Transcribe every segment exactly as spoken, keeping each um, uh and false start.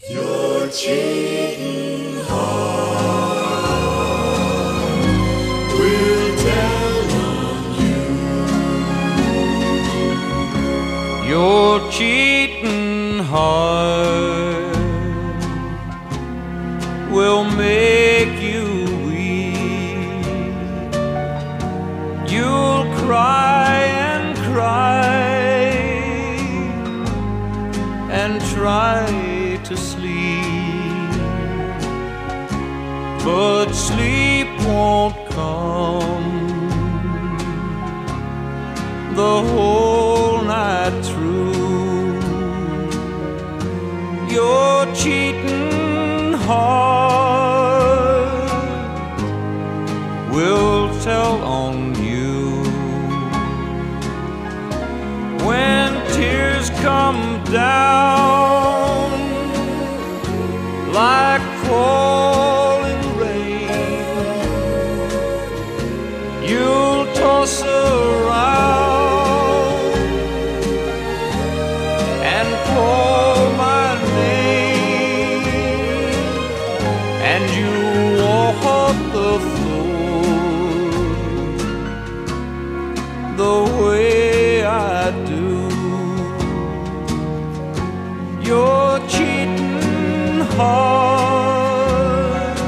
Your cheating heart will tell on you. Your cheating heart will make you weep. You'll cry and cry and try to sleep, but sleep won't come the whole night through. Your cheating heart will tell on you when tears come down like falling rain. You'll toss around and call my name, and you walk the floor the way I do. Your cheating heart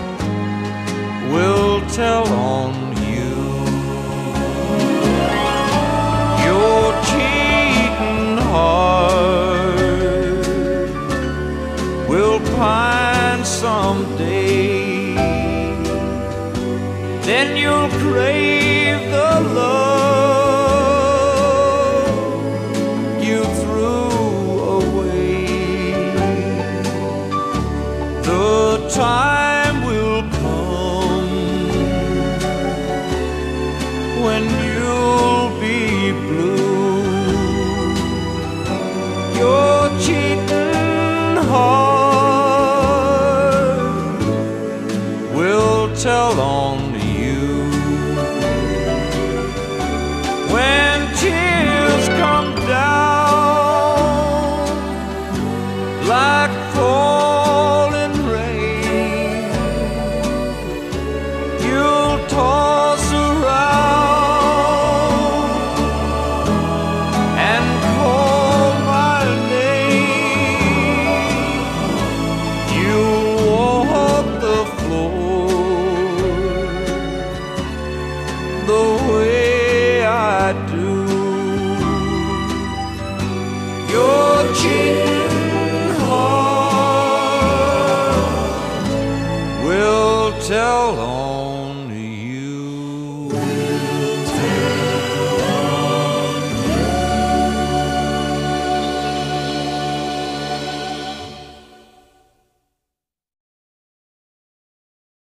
will tell on you. Your cheating heart will pine someday. Then you'll crave the love you threw away. The time will come when you'll be blue. Your cheating heart will tell on you when tears come down like falling rain. You'll toss around and call my name. You'll walk the floor the way I do. Your cheating heart will tell on